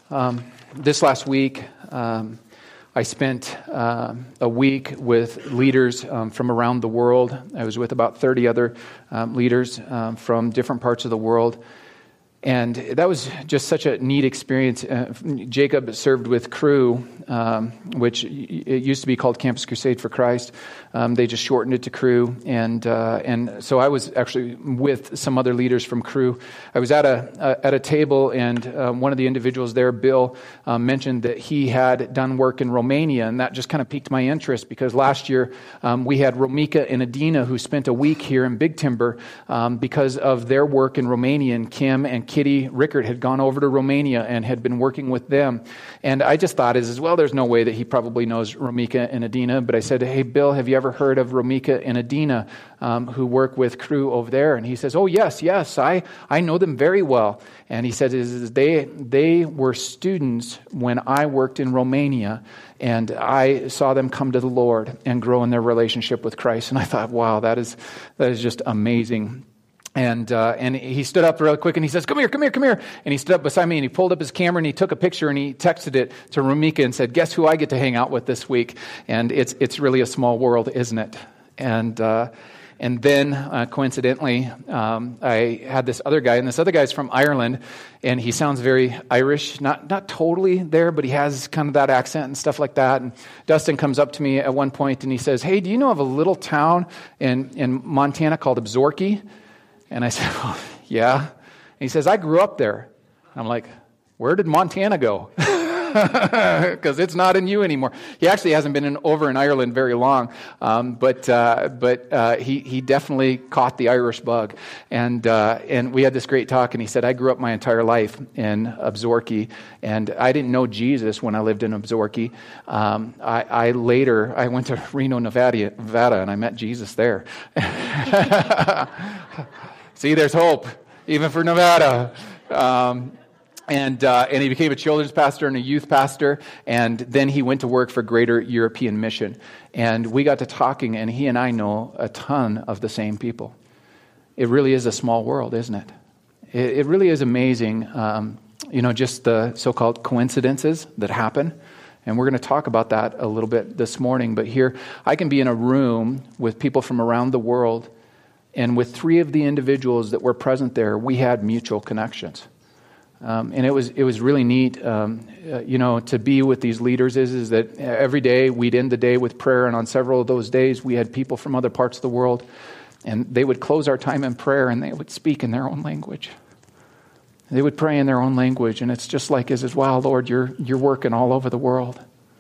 This last week, I spent a week with leaders from around the world. I was with about 30 other leaders from different parts of the world. And that was just such a neat experience. Jacob served with Cru, which it used to be called Campus Crusade for Christ. They just shortened it to Cru. And so I was actually with some other leaders from Cru. I was at a table, and one of the individuals there, Bill, mentioned that he had done work in Romania, and that just kind of piqued my interest because last year we had Romika and Adina who spent a week here in Big Timber because of their work in Romania, and Kim and Kitty Rickert had gone over to Romania and had been working with them. And I just thought, as well, there's no way that he probably knows Romika and Adina. But I said, hey, Bill, have you ever heard of Romika and Adina who work with Cru over there? And he says, oh, yes, I know them very well. And he said, they were students when I worked in Romania, and I saw them come to the Lord and grow in their relationship with Christ. And I thought, wow, that is just amazing. And he stood up real quick and he says, come here. And he stood up beside me and he pulled up his camera and he took a picture and he texted it to Romika and said, guess who I get to hang out with this week? And it's really a small world, isn't it? And then coincidentally, I had this other guy, and this other guy's from Ireland, and he sounds very Irish, not totally there, but he has kind of that accent and stuff like that. And Dustin comes up to me at one point and he says, hey, do you know of a little town in Montana called Absaroka? And I said, well, yeah. And he says, I grew up there. And I'm like, where did Montana go? Because it's not in you anymore. He actually hasn't been over in Ireland very long, but he definitely caught the Irish bug. And we had this great talk, and he said, I grew up my entire life in Absaroka, and I didn't know Jesus when I lived in Absaroka. I went to Reno, Nevada, and I met Jesus there. See, there's hope, even for Nevada. And he became a children's pastor and a youth pastor, and then he went to work for Greater European Mission. And we got to talking, and he and I know a ton of the same people. It really is a small world, isn't it? It really is amazing, just the so-called coincidences that happen. And we're going to talk about that a little bit this morning. But here, I can be in a room with people from around the world, and with three of the individuals that were present there, we had mutual connections. And it was really neat, to be with these leaders is that every day we'd end the day with prayer, and on several of those days we had people from other parts of the world, and they would close our time in prayer and they would speak in their own language. They would pray in their own language, and it's just like, wow, Lord, you're working all over the world.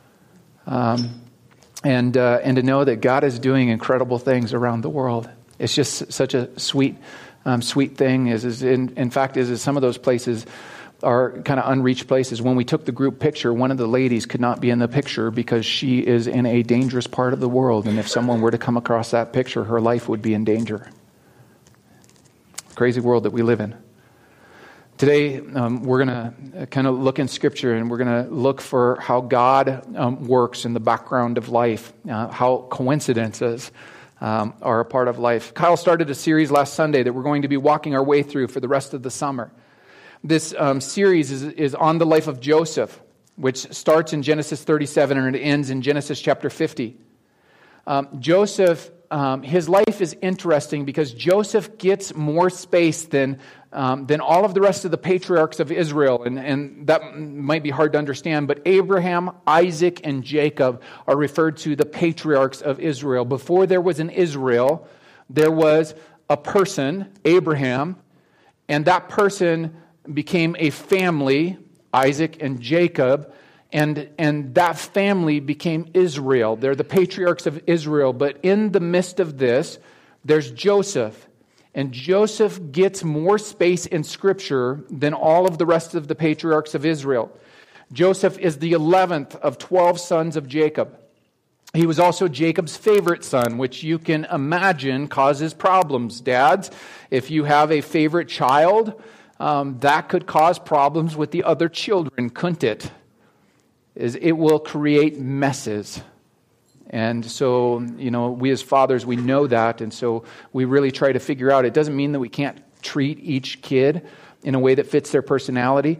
And to know that God is doing incredible things around the world. It's just such a sweet thing. In fact, some of those places are kind of unreached places. When we took the group picture, one of the ladies could not be in the picture because she is in a dangerous part of the world. And if someone were to come across that picture, her life would be in danger. Crazy world that we live in. Today, we're going to kind of look in Scripture, and we're going to look for how God works in the background of life, how coincidences are a part of life. Kyle started a series last Sunday that we're going to be walking our way through for the rest of the summer. This series is on the life of Joseph, which starts in Genesis 37 and it ends in Genesis chapter 50. Joseph, his life is interesting because Joseph gets more space than all of the rest of the patriarchs of Israel, and that might be hard to understand, but Abraham, Isaac, and Jacob are referred to the patriarchs of Israel. Before there was an Israel, there was a person, Abraham, and that person became a family, Isaac and Jacob, and that family became Israel. They're the patriarchs of Israel, but in the midst of this, there's Joseph. And Joseph gets more space in Scripture than all of the rest of the patriarchs of Israel. Joseph is the 11th of 12 sons of Jacob. He was also Jacob's favorite son, which you can imagine causes problems. Dads, if you have a favorite child, that could cause problems with the other children, couldn't it? It will create messes. And so, we as fathers, we know that, and so we really try to figure out. It doesn't mean that we can't treat each kid in a way that fits their personality,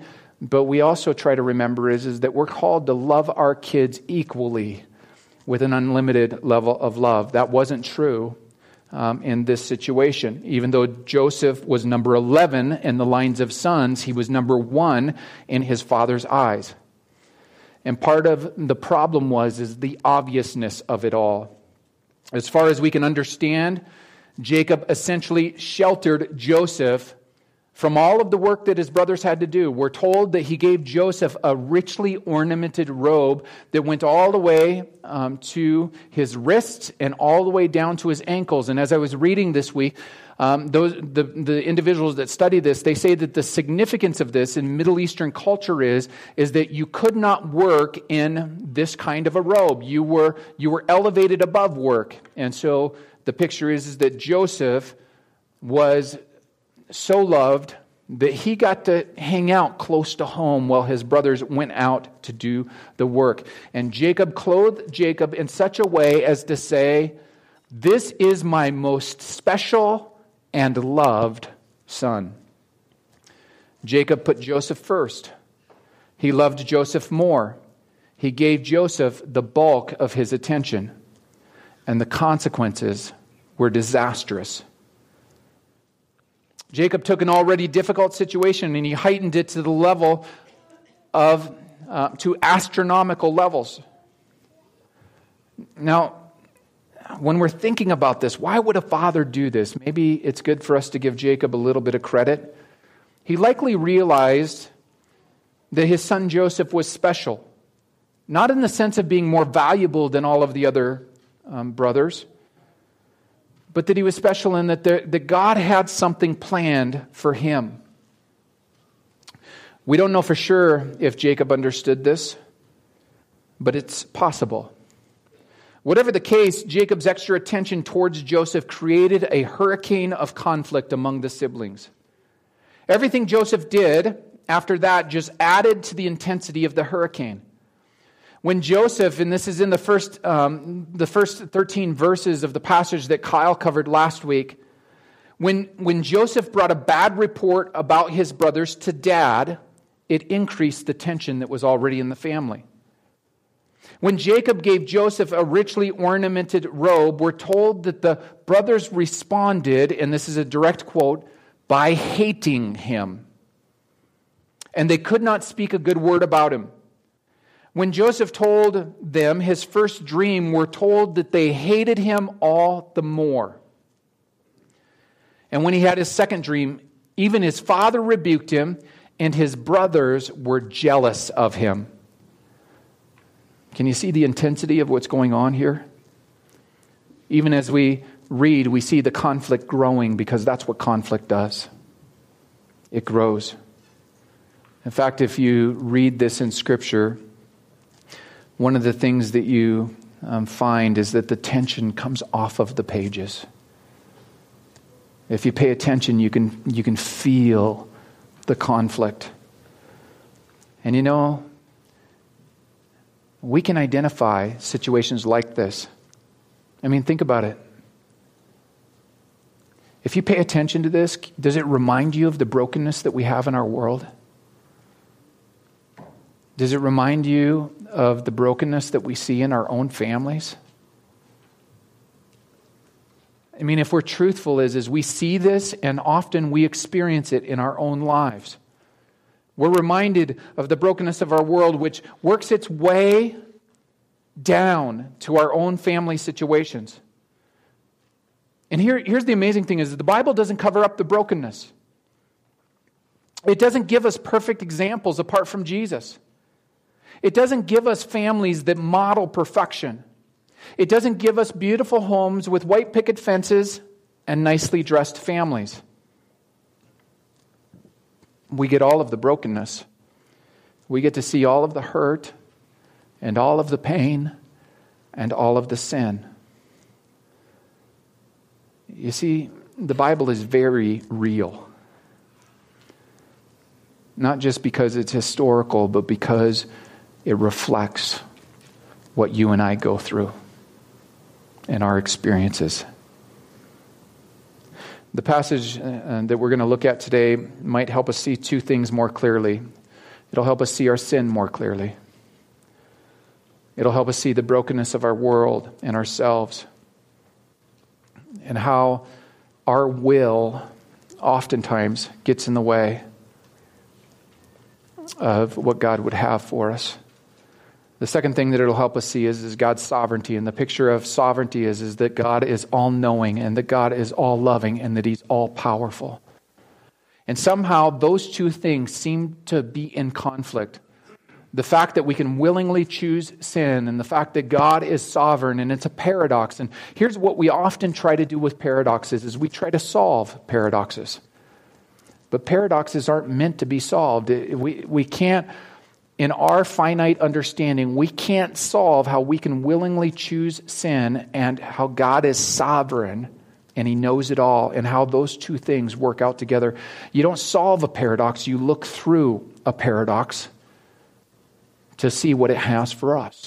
But we also try to remember is that we're called to love our kids equally with an unlimited level of love. That wasn't true in this situation. Even though Joseph was number 11 in the lines of sons, he was number 1 in his father's eyes. And part of the problem is the obviousness of it all. As far as we can understand, Jacob essentially sheltered Joseph from all of the work that his brothers had to do. We're told that he gave Joseph a richly ornamented robe that went all the way to his wrists and all the way down to his ankles. And as I was reading this week, the individuals that study this, they say that the significance of this in Middle Eastern culture is that you could not work in this kind of a robe. You were elevated above work. And so the picture is that Joseph was so loved that he got to hang out close to home while his brothers went out to do the work. And Jacob clothed Jacob in such a way as to say, "This is my most special and loved son." Jacob put Joseph first. He loved Joseph more. He gave Joseph the bulk of his attention. And the consequences were disastrous. Jacob took an already difficult situation and he heightened it to the level of, to astronomical levels. Now, when we're thinking about this, why would a father do this? Maybe it's good for us to give Jacob a little bit of credit. He likely realized that his son Joseph was special, not in the sense of being more valuable than all of the other brothers, but that he was special in that God had something planned for him. We don't know for sure if Jacob understood this, but it's possible. Whatever the case, Jacob's extra attention towards Joseph created a hurricane of conflict among the siblings. Everything Joseph did after that just added to the intensity of the hurricane. When Joseph, and this is in the first 13 verses of the passage that Kyle covered last week, when Joseph brought a bad report about his brothers to Dad, it increased the tension that was already in the family. When Jacob gave Joseph a richly ornamented robe, we're told that the brothers responded, and this is a direct quote, by hating him. And they could not speak a good word about him. When Joseph told them his first dream, we're told that they hated him all the more. And when he had his second dream, even his father rebuked him, and his brothers were jealous of him. Can you see the intensity of what's going on here? Even as we read, we see the conflict growing because that's what conflict does. It grows. In fact, if you read this in Scripture, one of the things that you find is that the tension comes off of the pages. If you pay attention, you can feel the conflict. And you know, we can identify situations like this. I mean, think about it. If you pay attention to this, does it remind you of the brokenness that we have in our world? Does it remind you of the brokenness that we see in our own families? I mean, if we're truthful, is we see this and often we experience it in our own lives. We're reminded of the brokenness of our world, which works its way down to our own family situations. And here's the amazing thing is that the Bible doesn't cover up the brokenness. It doesn't give us perfect examples apart from Jesus. It doesn't give us families that model perfection. It doesn't give us beautiful homes with white picket fences and nicely dressed families. We get all of the brokenness. We get to see all of the hurt and all of the pain and all of the sin. You see, the Bible is very real. Not just because it's historical, but because it reflects what you and I go through and our experiences. The passage that we're going to look at today might help us see two things more clearly. It'll help us see our sin more clearly. It'll help us see the brokenness of our world and ourselves, and how our will oftentimes gets in the way of what God would have for us. The second thing that it'll help us see is God's sovereignty. And the picture of sovereignty is that God is all-knowing, and that God is all-loving, and that He's all-powerful. And somehow those two things seem to be in conflict. The fact that we can willingly choose sin, and the fact that God is sovereign, and it's a paradox. And here's what we often try to do with paradoxes, is we try to solve paradoxes. But paradoxes aren't meant to be solved. We can't, in our finite understanding, we can't solve how we can willingly choose sin and how God is sovereign and He knows it all, and how those two things work out together. You don't solve a paradox, you look through a paradox to see what it has for us.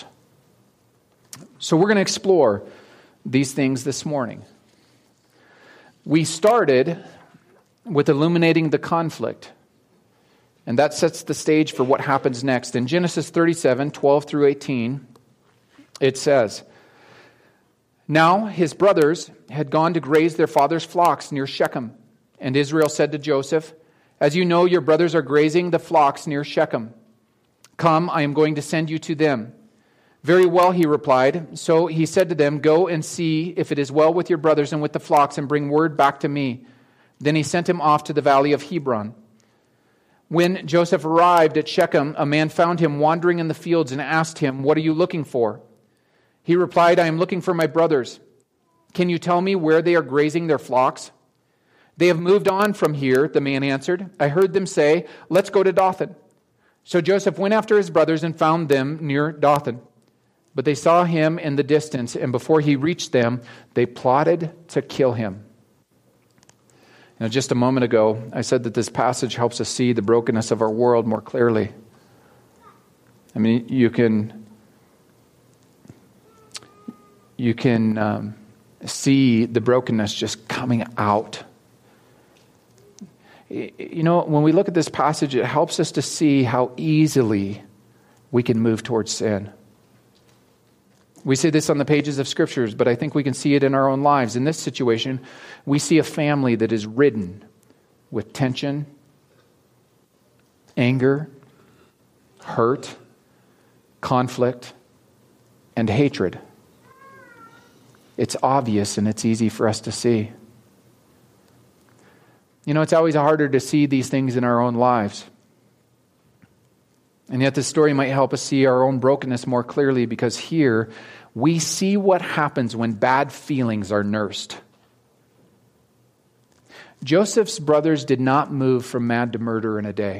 So we're going to explore these things this morning. We started with illuminating the conflict, and that sets the stage for what happens next. In Genesis 37, 12 through 18, it says, "Now his brothers had gone to graze their father's flocks near Shechem. And Israel said to Joseph, 'As you know, your brothers are grazing the flocks near Shechem. Come, I am going to send you to them.' 'Very well,' he replied. So he said to them, 'Go and see if it is well with your brothers and with the flocks, and bring word back to me.' Then he sent him off to the valley of Hebron. When Joseph arrived at Shechem, a man found him wandering in the fields and asked him, 'What are you looking for?' He replied, 'I am looking for my brothers. Can you tell me where they are grazing their flocks?' 'They have moved on from here,' the man answered. 'I heard them say, "Let's go to Dothan."' So Joseph went after his brothers and found them near Dothan. But they saw him in the distance, and before he reached them, they plotted to kill him." Now, just a moment ago, I said that this passage helps us see the brokenness of our world more clearly. I mean, you can see the brokenness just coming out. You know, when we look at this passage, it helps us to see how easily we can move towards sin. We see this on the pages of Scriptures, but I think we can see it in our own lives. In this situation, we see a family that is ridden with tension, anger, hurt, conflict, and hatred. It's obvious and it's easy for us to see. You know, it's always harder to see these things in our own lives. And yet this story might help us see our own brokenness more clearly, because here we see what happens when bad feelings are nursed. Joseph's brothers did not move from mad to murder in a day.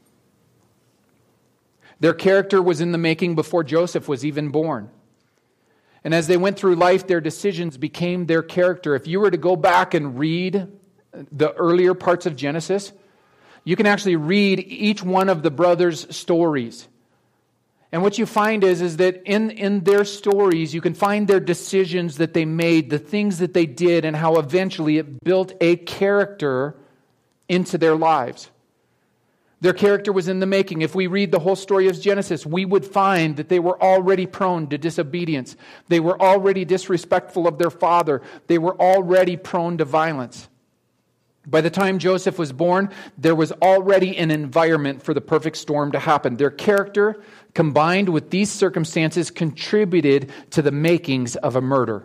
Their character was in the making before Joseph was even born. And as they went through life, their decisions became their character. If you were to go back and read the earlier parts of Genesis, you can actually read each one of the brothers' stories. And what you find is that in their stories, you can find their decisions that they made, the things that they did, and how eventually it built a character into their lives. Their character was in the making. If we read the whole story of Genesis, we would find that they were already prone to disobedience. They were already disrespectful of their father. They were already prone to violence. By the time Joseph was born, there was already an environment for the perfect storm to happen. Their character, combined with these circumstances, contributed to the makings of a murder.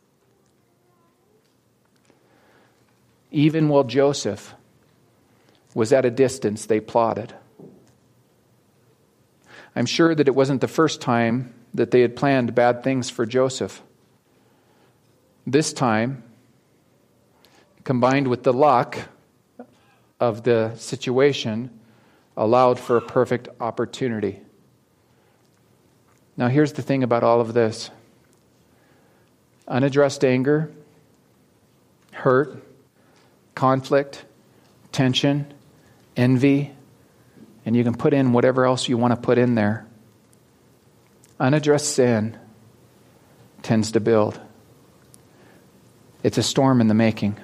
Even while Joseph was at a distance, they plotted. I'm sure that it wasn't the first time that they had planned bad things for Joseph. This time, combined with the luck of the situation, allowed for a perfect opportunity. Now, here's the thing about all of this. Unaddressed anger, hurt, conflict, tension, envy, and you can put in whatever else you want to put in there. Unaddressed sin tends to build. It's a storm in the making.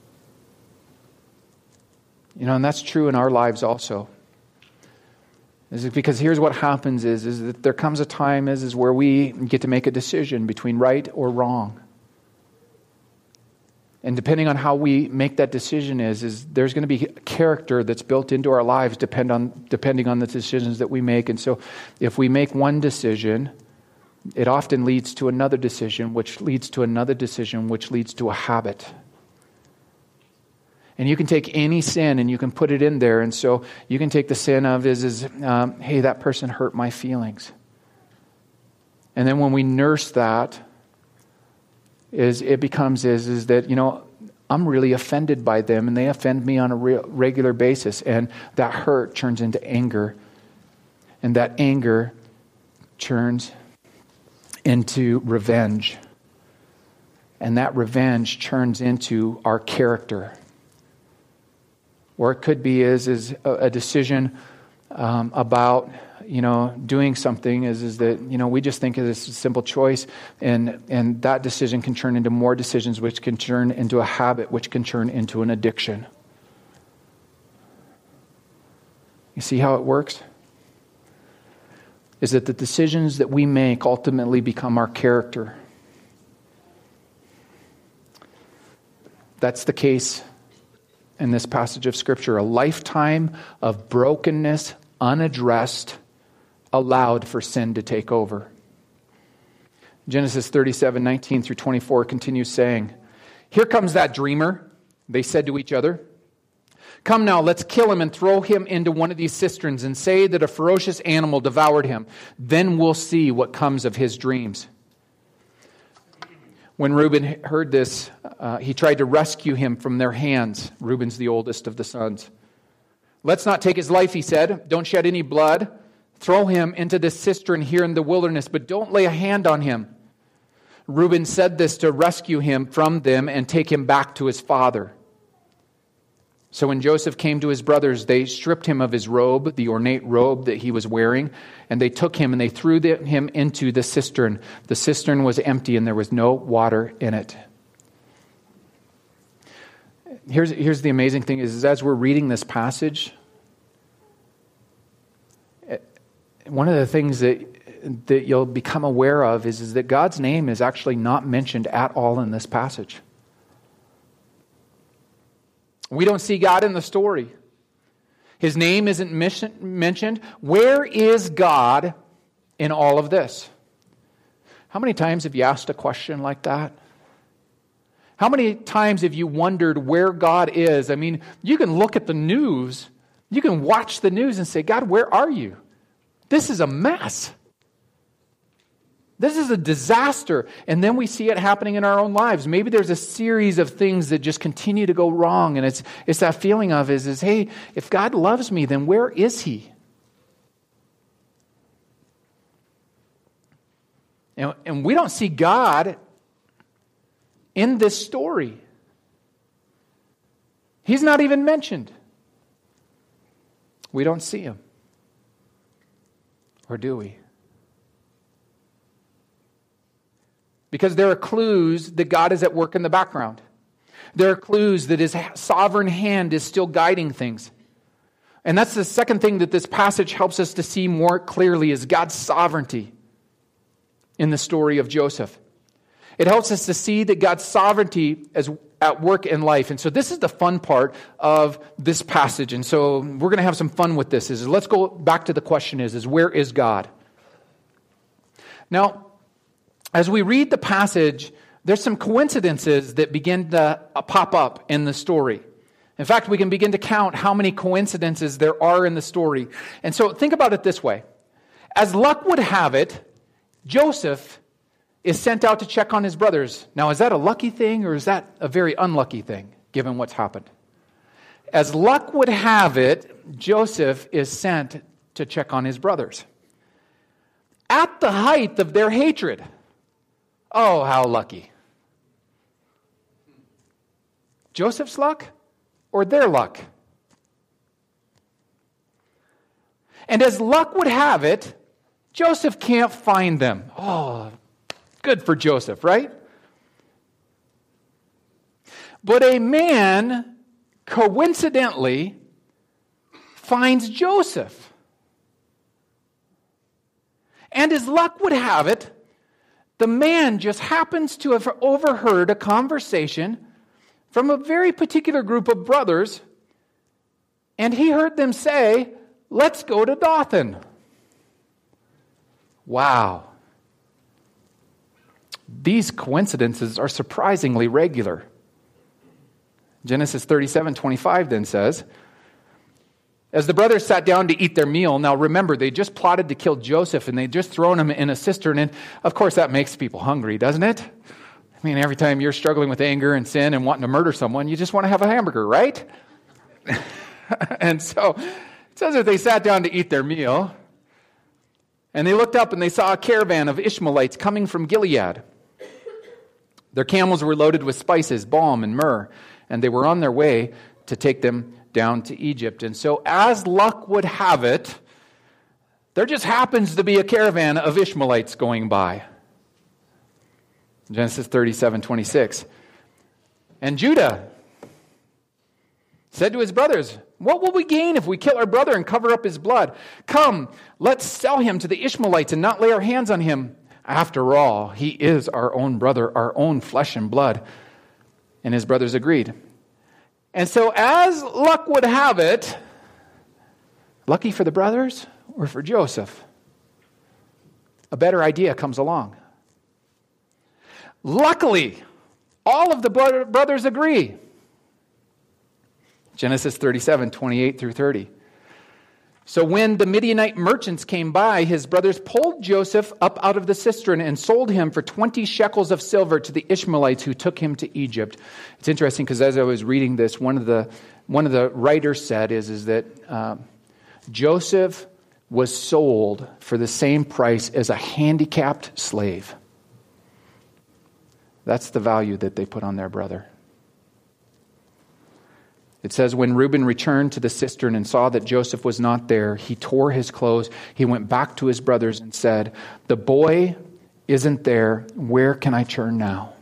You know, and that's true in our lives also. Is it because here's what happens is that there comes a time is where we get to make a decision between right or wrong. And depending on how we make that decision is there's going to be character that's built into our lives depending on the decisions that we make. And so if we make one decision, it often leads to another decision, which leads to another decision, which leads to a habit. And you can take any sin and you can put it in there. And so you can take the sin of hey, that person hurt my feelings. And then when we nurse that, it becomes that, I'm really offended by them and they offend me on a regular basis. And that hurt turns into anger. And that anger turns into revenge. And that revenge turns into our character. Or it could be is a decision about doing something is that we just think of this as a simple choice, and that decision can turn into more decisions, which can turn into a habit, which can turn into an addiction. You see how it works? Is that the decisions that we make ultimately become our character. That's the case in this passage of Scripture. A lifetime of brokenness, unaddressed, allowed for sin to take over. Genesis 37:19 through 24 continues saying, "Here comes that dreamer," they said to each other. "Come now, let's kill him and throw him into one of these cisterns and say that a ferocious animal devoured him. Then we'll see what comes of his dreams." When Reuben heard this, he tried to rescue him from their hands. Reuben's the oldest of the sons. "Let's not take his life," he said. "Don't shed any blood. Throw him into this cistern here in the wilderness, but don't lay a hand on him." Reuben said this to rescue him from them and take him back to his father. So when Joseph came to his brothers, they stripped him of his robe, the ornate robe that he was wearing, and they took him and they threw him into the cistern. The cistern was empty and there was no water in it. Here's the amazing thing is as we're reading this passage, one of the things that you'll become aware of is that God's name is actually not mentioned at all in this passage. We don't see God in the story. His name isn't mentioned. Where is God in all of this? How many times have you asked a question like that? How many times have you wondered where God is? I mean, you can look at the news, you can watch the news and say, "God, where are you? This is a mess. This is a disaster." And then we see it happening in our own lives. Maybe there's a series of things that just continue to go wrong. And it's that feeling of hey, if God loves me, then where is He? And we don't see God in this story. He's not even mentioned. We don't see Him. Or do we? Because there are clues that God is at work in the background. There are clues that His sovereign hand is still guiding things. And that's the second thing that this passage helps us to see more clearly is God's sovereignty in the story of Joseph. It helps us to see that God's sovereignty is at work in life. And so this is the fun part of this passage. And so we're going to have some fun with this. Let's go back to the question is where is God? Now, as we read the passage, there's some coincidences that begin to pop up in the story. In fact, we can begin to count how many coincidences there are in the story. And so think about it this way. As luck would have it, Joseph is sent out to check on his brothers. Now, is that a lucky thing or is that a very unlucky thing, given what's happened? As luck would have it, Joseph is sent to check on his brothers. At the height of their hatred. Oh, how lucky. Joseph's luck or their luck? And as luck would have it, Joseph can't find them. Oh, good for Joseph, right? But a man coincidentally finds Joseph. And as luck would have it, the man just happens to have overheard a conversation from a very particular group of brothers, and he heard them say, "Let's go to Dothan." Wow. These coincidences are surprisingly regular. Genesis 37:25 then says, as the brothers sat down to eat their meal, now remember, they just plotted to kill Joseph and they'd just thrown him in a cistern, and of course that makes people hungry, doesn't it? I mean, every time you're struggling with anger and sin and wanting to murder someone, you just want to have a hamburger, right? And so it says that they sat down to eat their meal, and they looked up and they saw a caravan of Ishmaelites coming from Gilead. Their camels were loaded with spices, balm, and myrrh, and they were on their way to take them down to Egypt. And so, as luck would have it, there just happens to be a caravan of Ishmaelites going by. Genesis 37:26. And Judah said to his brothers, "What will we gain if we kill our brother and cover up his blood? Come, let's sell him to the Ishmaelites and not lay our hands on him. After all, he is our own brother, our own flesh and blood." And his brothers agreed. And so, as luck would have it, lucky for the brothers or for Joseph, a better idea comes along. Luckily, all of the brothers agree. Genesis 37:28 through 30. So when the Midianite merchants came by, his brothers pulled Joseph up out of the cistern and sold him for 20 shekels of silver to the Ishmaelites who took him to Egypt. It's interesting because as I was reading this, one of the writers said is that Joseph was sold for the same price as a handicapped slave. That's the value that they put on their brother. It says, when Reuben returned to the cistern and saw that Joseph was not there, he tore his clothes. He went back to his brothers and said, "The boy isn't there. Where can I turn now?"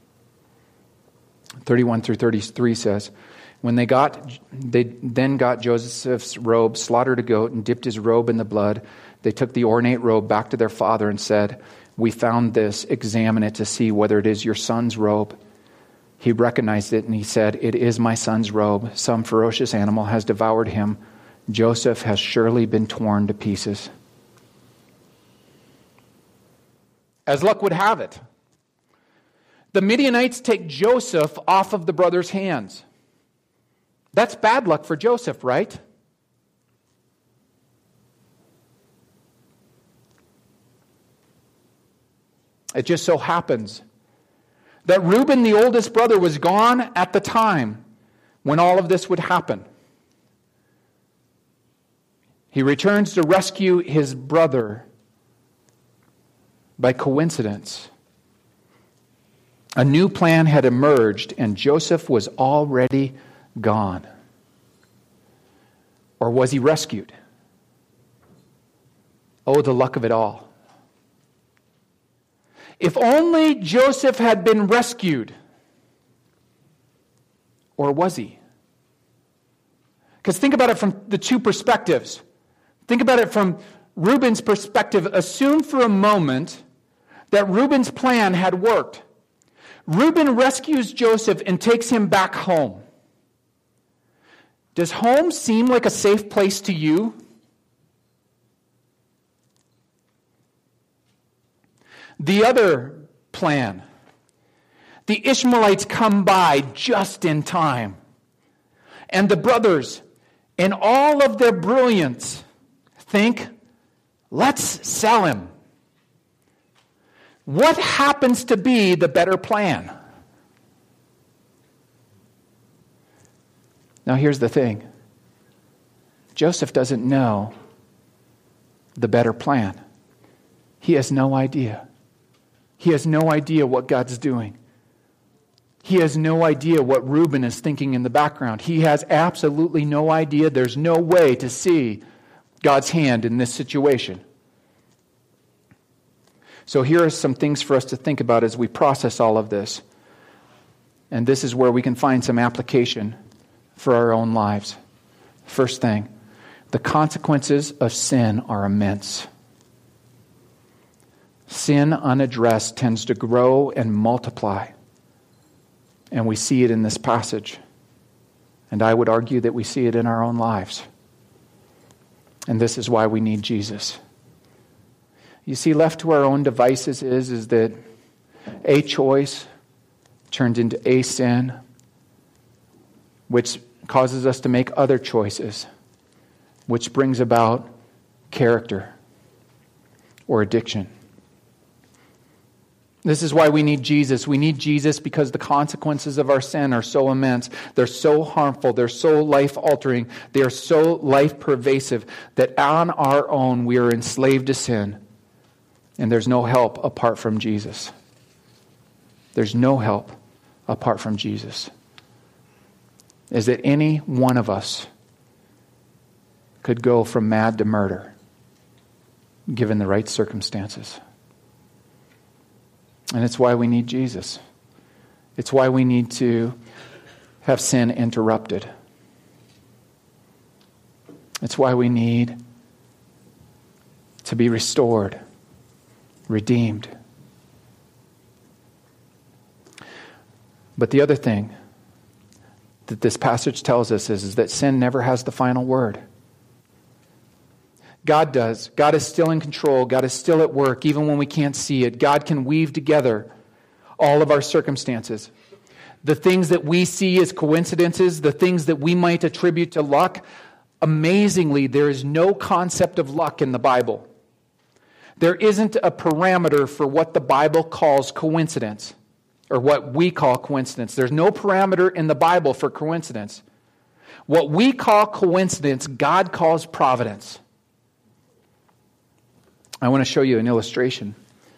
31 through 33 says, when they then got Joseph's robe, slaughtered a goat, and dipped his robe in the blood, they took the ornate robe back to their father and said, "We found this. Examine it to see whether it is your son's robe." He recognized it and he said, "It is my son's robe. Some ferocious animal has devoured him. Joseph has surely been torn to pieces." As luck would have it, the Midianites take Joseph off of the brothers' hands. That's bad luck for Joseph, right? It just so happens that Reuben, the oldest brother, was gone at the time when all of this would happen. He returns to rescue his brother. By coincidence, a new plan had emerged and Joseph was already gone. Or was he rescued? Oh, the luck of it all. If only Joseph had been rescued. Or was he? Because think about it from the two perspectives. Think about it from Reuben's perspective. Assume for a moment that Reuben's plan had worked. Reuben rescues Joseph and takes him back home. Does home seem like a safe place to you? The other plan. The Ishmaelites come by just in time. And the brothers, in all of their brilliance, think, let's sell him. What happens to be the better plan? Now here's the thing. Joseph doesn't know the better plan. He has no idea. He has no idea what God's doing. He has no idea what Reuben is thinking in the background. He has absolutely no idea. There's no way to see God's hand in this situation. So here are some things for us to think about as we process all of this. And this is where we can find some application for our own lives. First thing, the consequences of sin are immense. Sin unaddressed tends to grow and multiply. And we see it in this passage. And I would argue that we see it in our own lives. And this is why we need Jesus. You see, left to our own devices is that a choice turns into a sin, which causes us to make other choices, which brings about character or addiction. This is why we need Jesus. We need Jesus because the consequences of our sin are so immense. They're so harmful. They're so life-altering. They are so life-pervasive that on our own we are enslaved to sin. And there's no help apart from Jesus. There's no help apart from Jesus. Is that any one of us could go from mad to murder, given the right circumstances. And it's why we need Jesus. It's why we need to have sin interrupted. It's why we need to be restored, redeemed. But the other thing that this passage tells us is that sin never has the final word. God does. God is still in control. God is still at work, even when we can't see it. God can weave together all of our circumstances. The things that we see as coincidences, the things that we might attribute to luck, amazingly, there is no concept of luck in the Bible. There isn't a parameter for what the Bible calls coincidence, or what we call coincidence. There's no parameter in the Bible for coincidence. What we call coincidence, God calls providence. I want to show you an illustration.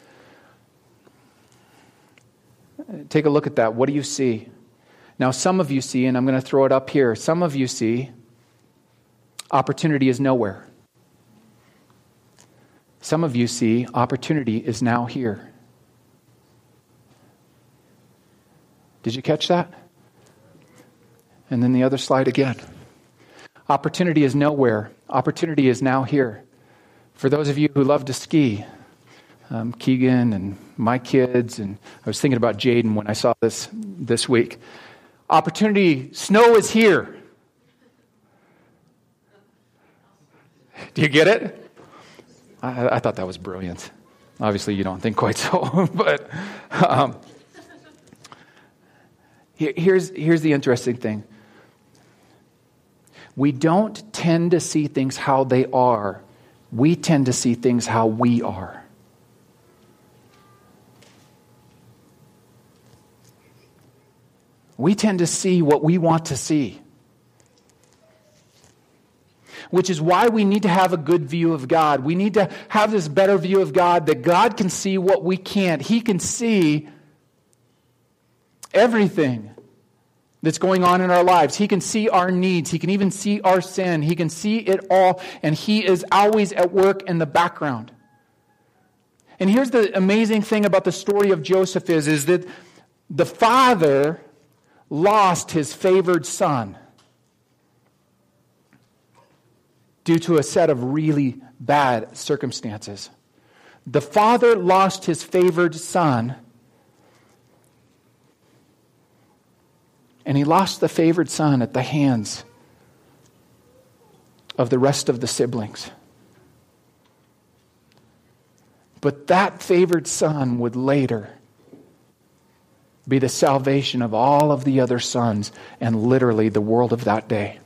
Take a look at that. What do you see? Now, some of you see, and I'm going to throw it up here, some of you see opportunity is nowhere. Some of you see opportunity is now here. Did you catch that? And then the other slide again. Opportunity is nowhere. Opportunity is now here. For those of you who love to ski, Keegan and my kids, and I was thinking about Jaden when I saw this week. Opportunity, snow is here. Do you get it? I thought that was brilliant. Obviously, you don't think quite so, but here's the interesting thing. We don't tend to see things how they are. We tend to see things how we are. We tend to see what we want to see. Which is why we need to have a good view of God. We need to have this better view of God, that God can see what we can't. He can see everything that's going on in our lives. He can see our needs. He can even see our sin. He can see it all, and He is always at work in the background. And here's the amazing thing about the story of Joseph is that the father lost his favored son due to a set of really bad circumstances. The father lost his favored son, and he lost the favored son at the hands of the rest of the siblings. But that favored son would later be the salvation of all of the other sons and literally the world of that day.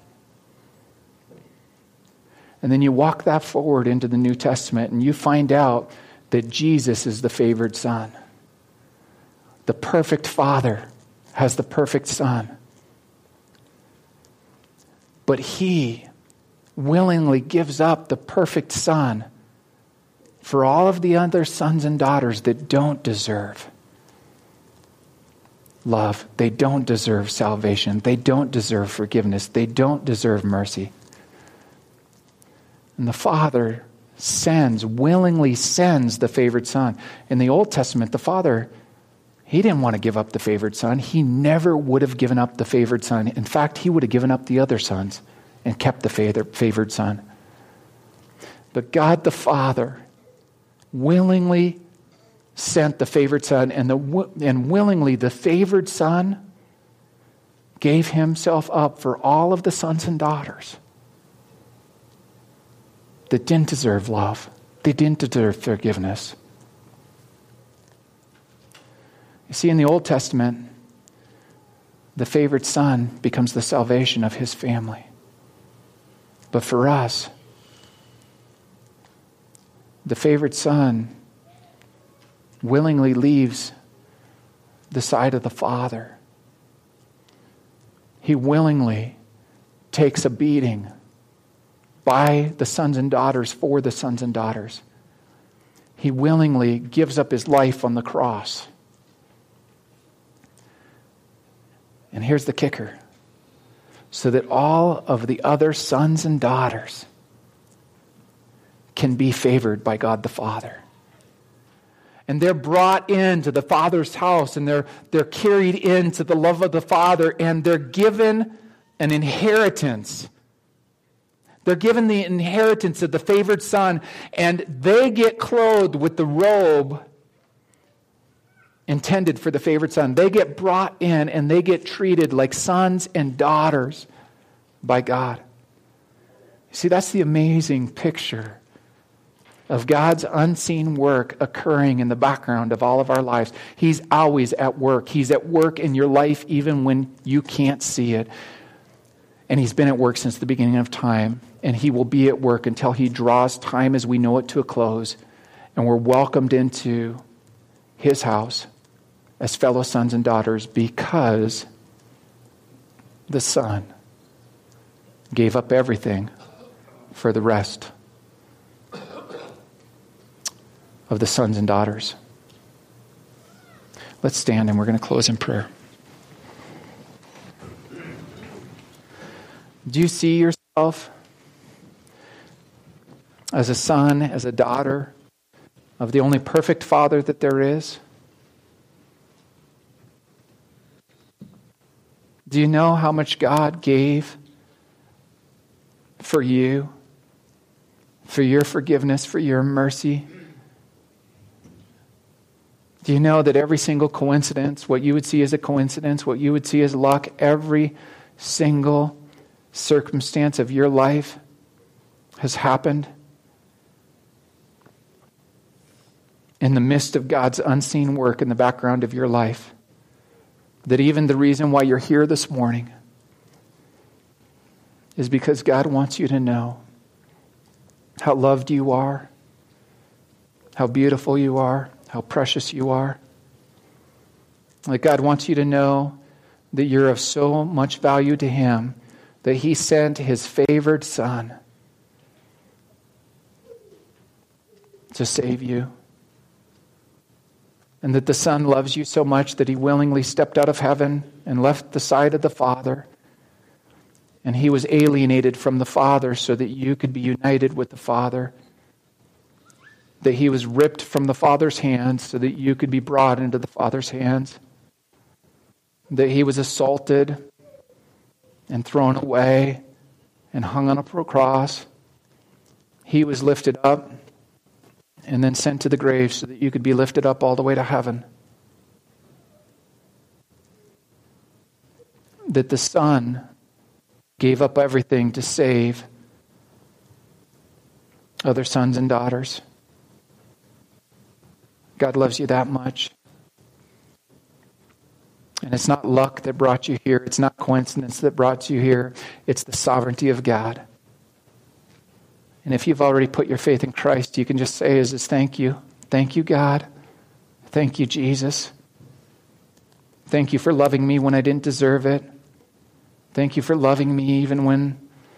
And then you walk that forward into the New Testament and you find out that Jesus is the favored son. The perfect father has the perfect son. But He willingly gives up the perfect son for all of the other sons and daughters that don't deserve love. They don't deserve salvation. They don't deserve forgiveness. They don't deserve mercy. And the Father willingly sends the favored son. In the Old Testament, the Father, He didn't want to give up the favored son. He never would have given up the favored son. In fact, He would have given up the other sons and kept the favored son. But God the Father willingly sent the favored son, and willingly the favored son gave himself up for all of the sons and daughters that didn't deserve love. They didn't deserve forgiveness. You see, in the Old Testament, the favored son becomes the salvation of his family. But for us, the favored son willingly leaves the side of the Father. He willingly takes a beating by the sons and daughters for the sons and daughters. He willingly gives up his life on the cross. And here's the kicker. So that all of the other sons and daughters can be favored by God the Father. And they're brought into the Father's house, and they're carried into the love of the Father, and they're given an inheritance. They're given the inheritance of the favored son, and they get clothed with the robe intended for the favored son. They get brought in, and they get treated like sons and daughters by God. See, that's the amazing picture of God's unseen work occurring in the background of all of our lives. He's always at work. He's at work in your life even when you can't see it. And He's been at work since the beginning of time. And He will be at work until He draws time as we know it to a close. And we're welcomed into His house as fellow sons and daughters because the Son gave up everything for the rest of the sons and daughters. Let's stand and we're going to close in prayer. Do you see yourself as a son, as a daughter of the only perfect Father that there is? Do you know how much God gave for you, for your forgiveness, for your mercy? Do you know that every single coincidence, what you would see as a coincidence, what you would see as luck, every single circumstance of your life has happened in the midst of God's unseen work in the background of your life? That even the reason why you're here this morning is because God wants you to know how loved you are, how beautiful you are, how precious you are. Like God wants you to know that you're of so much value to Him that He sent His favored Son to save you. And that the Son loves you so much that He willingly stepped out of heaven and left the side of the Father. And He was alienated from the Father so that you could be united with the Father. That He was ripped from the Father's hands so that you could be brought into the Father's hands. That He was assaulted and thrown away and hung on a cross. He was lifted up and then sent to the grave so that you could be lifted up all the way to heaven. That the Son gave up everything to save other sons and daughters. God loves you that much. And it's not luck that brought you here. It's not coincidence that brought you here. It's the sovereignty of God. And if you've already put your faith in Christ, you can just say as this, thank you. Thank you, God. Thank you, Jesus. Thank you for loving me when I didn't deserve it. Thank you for loving me even when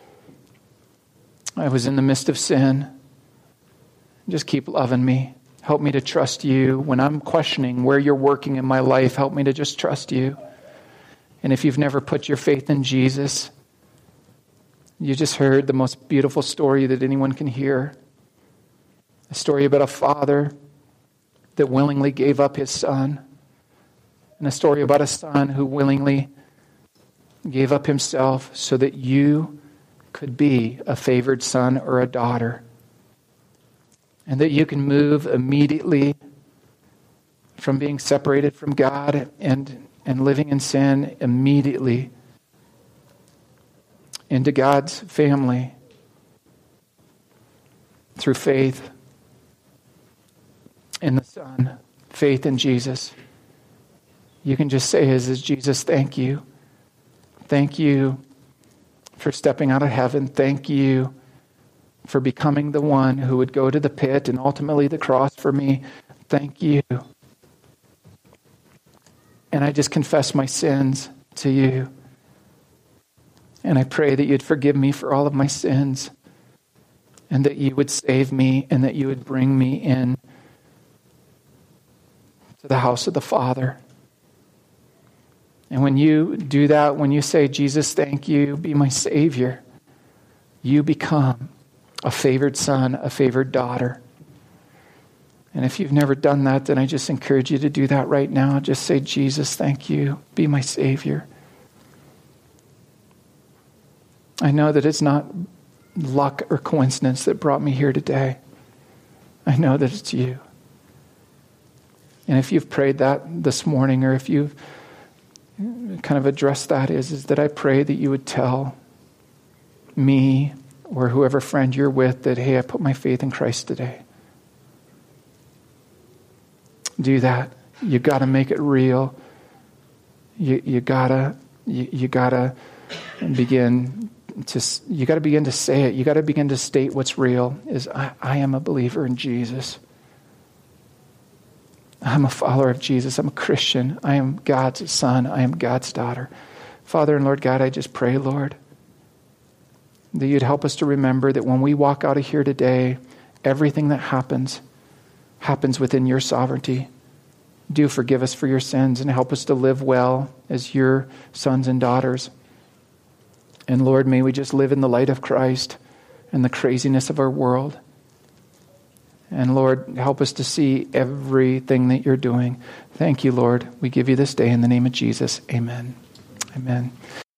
I was in the midst of sin. Just keep loving me. Help me to trust you. When I'm questioning where you're working in my life, help me to just trust you. And if you've never put your faith in Jesus, you just heard the most beautiful story that anyone can hear. A story about a father that willingly gave up his son. And a story about a son who willingly gave up himself so that you could be a favored son or a daughter. And that you can move immediately from being separated from God and living in sin immediately into God's family through faith in the Son, faith in Jesus. You can just say, as Jesus, thank you. Thank you for stepping out of heaven. Thank you for becoming the one who would go to the pit and ultimately the cross for me. Thank you. And I just confess my sins to you. And I pray that you'd forgive me for all of my sins, and that you would save me, and that you would bring me in to the house of the Father. And when you do that, when you say, Jesus, thank you, be my Savior, you become a favored son, a favored daughter. And if you've never done that, then I just encourage you to do that right now. Just say, Jesus, thank you, be my Savior. I know that it's not luck or coincidence that brought me here today. I know that it's you. And if you've prayed that this morning, or if you've kind of addressed that, is that I pray that you would tell me or whoever friend you're with that, hey, I put my faith in Christ today. Do that. You got to make it real. You gotta begin to say it. You got to begin to state what's real. Is I am a believer in Jesus. I'm a follower of Jesus. I'm a Christian. I am God's son. I am God's daughter. Father and Lord God, I just pray, Lord, that you'd help us to remember that when we walk out of here today, everything that happens within your sovereignty. Do forgive us for your sins and help us to live well as your sons and daughters. And Lord, may we just live in the light of Christ and the craziness of our world. And Lord, help us to see everything that you're doing. Thank you, Lord. We give you this day in the name of Jesus. Amen. Amen.